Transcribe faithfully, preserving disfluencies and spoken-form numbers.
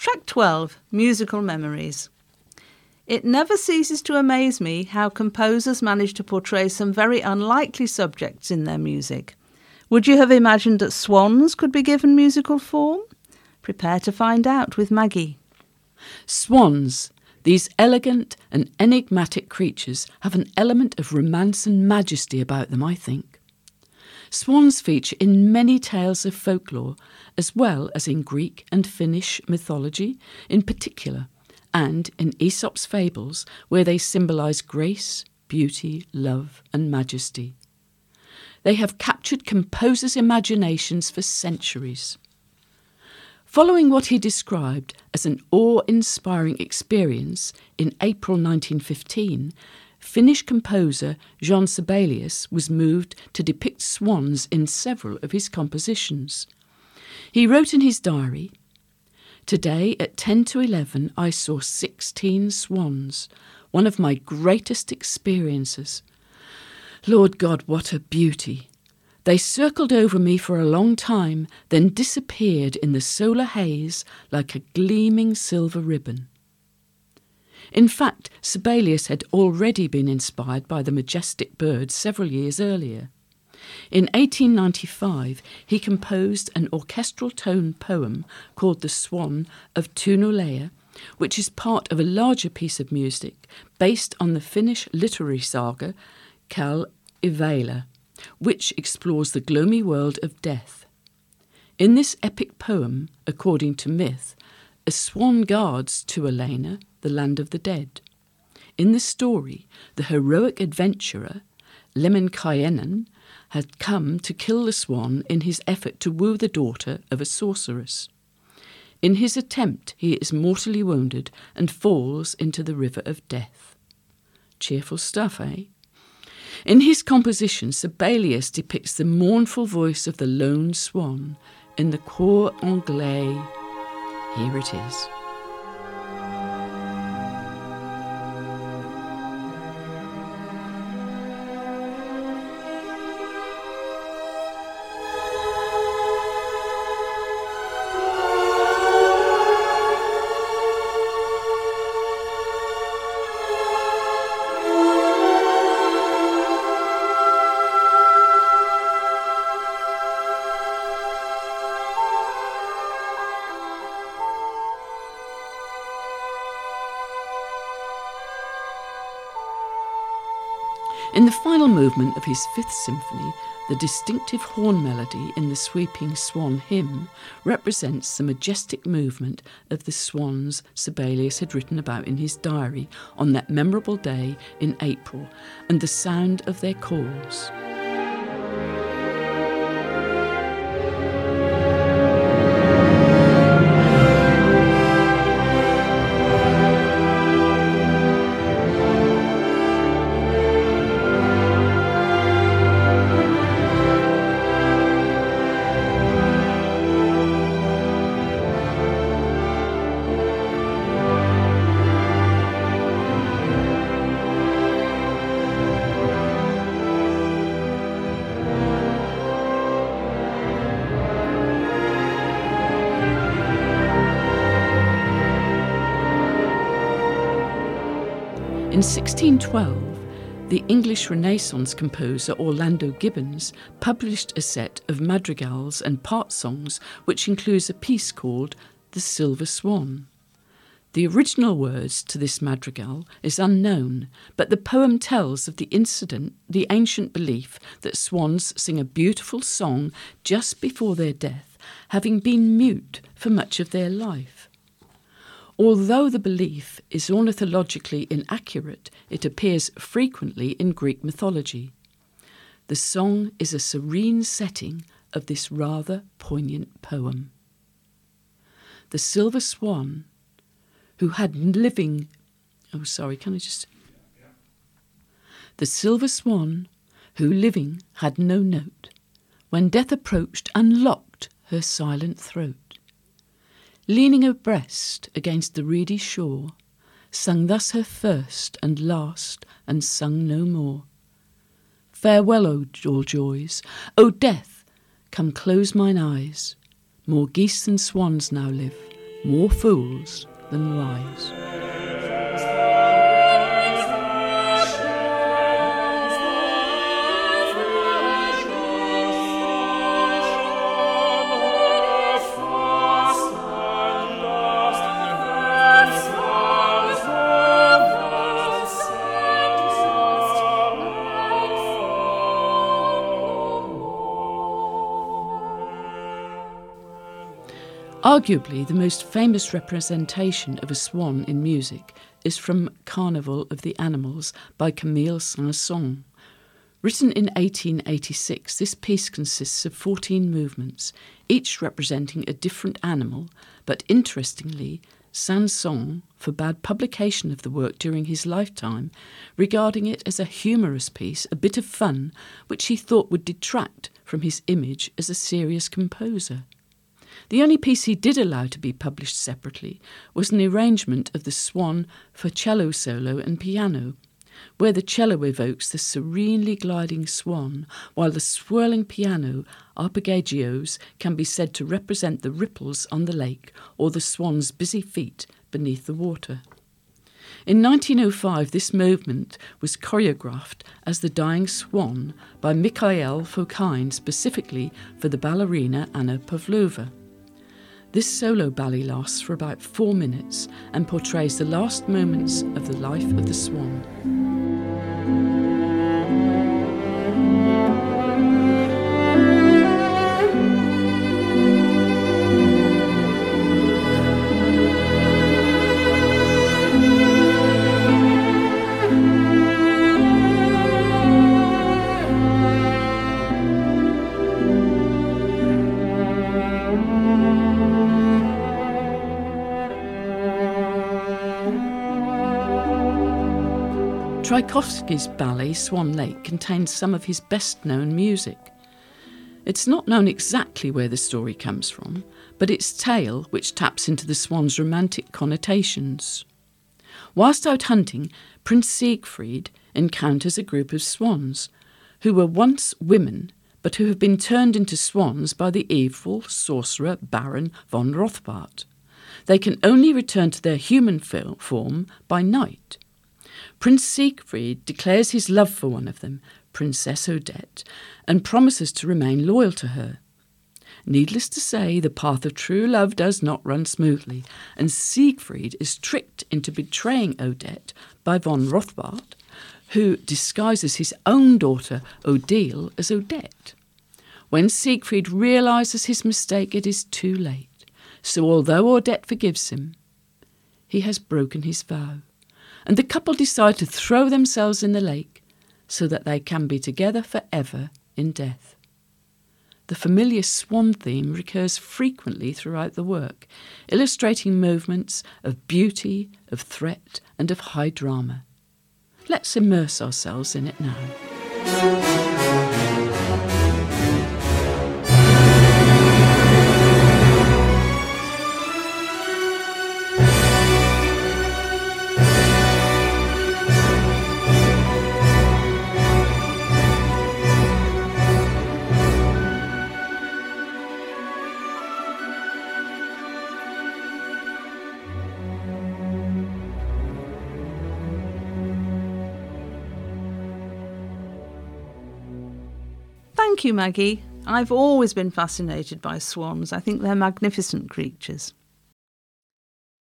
Track twelve, Musical Memories. It never ceases to amaze me how composers manage to portray some very unlikely subjects in their music. Would you have imagined that swans could be given musical form? Prepare to find out with Maggie. Swans, these elegant and enigmatic creatures, have an element of romance and majesty about them, I think. Swans feature in many tales of folklore, as well as in Greek and Finnish mythology in particular, and in Aesop's fables, where they symbolise grace, beauty, love and majesty. They have captured composers' imaginations for centuries. Following what he described as an awe-inspiring experience in April nineteen fifteen, Finnish composer Jean Sibelius was moved to depict swans in several of his compositions. He wrote in his diary, "Today at ten to eleven I saw sixteen swans, one of my greatest experiences. Lord God, what a beauty! They circled over me for a long time, then disappeared in the solar haze like a gleaming silver ribbon." In fact, Sibelius had already been inspired by the majestic bird several years earlier. In eighteen ninety-five, he composed an orchestral tone poem called The Swan of Tauno Lehtinen, which is part of a larger piece of music based on the Finnish literary saga Kalevala, which explores the gloomy world of death. In this epic poem, according to myth, a swan guards Tuonela, the land of the dead. In the story, the heroic adventurer Lemminkainen had come to kill the swan in his effort to woo the daughter of a sorceress. In his attempt, he is mortally wounded and falls into the river of death. Cheerful stuff, eh? In his composition, Sibelius depicts the mournful voice of the lone swan in the cor anglais. Here it is. In the final movement of his Fifth Symphony, the distinctive horn melody in the sweeping swan hymn represents the majestic movement of the swans Sibelius had written about in his diary on that memorable day in April, and the sound of their calls. In sixteen twelve, the English Renaissance composer Orlando Gibbons published a set of madrigals and part songs which includes a piece called The Silver Swan. The original words to this madrigal is unknown, but the poem tells of the incident, the ancient belief that swans sing a beautiful song just before their death, having been mute for much of their life. Although the belief is ornithologically inaccurate, it appears frequently in Greek mythology. The song is a serene setting of this rather poignant poem. The silver swan, who had living... Oh, sorry, can I just... The silver swan, who living had no note, when death approached, unlocked her silent throat. Leaning her breast against the reedy shore, sung thus her first and last, and sung no more. Farewell, O all joys, O death, come close mine eyes. More geese than swans now live, more fools than wise. Arguably, the most famous representation of a swan in music is from Carnival of the Animals by Camille Saint-Saëns. Written in eighteen eighty-six, this piece consists of fourteen movements, each representing a different animal, but interestingly, Saint-Saëns forbade publication of the work during his lifetime, regarding it as a humorous piece, a bit of fun, which he thought would detract from his image as a serious composer. The only piece he did allow to be published separately was an arrangement of the Swan for cello solo and piano, where the cello evokes the serenely gliding swan, while the swirling piano arpeggios can be said to represent the ripples on the lake or the swan's busy feet beneath the water. In nineteen oh five, this movement was choreographed as The Dying Swan by Mikhail Fokine, specifically for the ballerina Anna Pavlova. This solo ballet lasts for about four minutes and portrays the last moments of the life of the swan. Tchaikovsky's ballet Swan Lake contains some of his best-known music. It's not known exactly where the story comes from, but its tale which taps into the swan's romantic connotations. Whilst out hunting, Prince Siegfried encounters a group of swans, who were once women, but who have been turned into swans by the evil sorcerer Baron von Rothbart. They can only return to their human form by night. Prince Siegfried declares his love for one of them, Princess Odette, and promises to remain loyal to her. Needless to say, the path of true love does not run smoothly, and Siegfried is tricked into betraying Odette by von Rothbart, who disguises his own daughter Odile as Odette. When Siegfried realises his mistake, it is too late. So although Odette forgives him, he has broken his vow, and the couple decide to throw themselves in the lake so that they can be together forever in death. The familiar swan theme recurs frequently throughout the work, illustrating movements of beauty, of threat, and of high drama. Let's immerse ourselves in it now. Thank you, Maggie. I've always been fascinated by swans. I think they're magnificent creatures.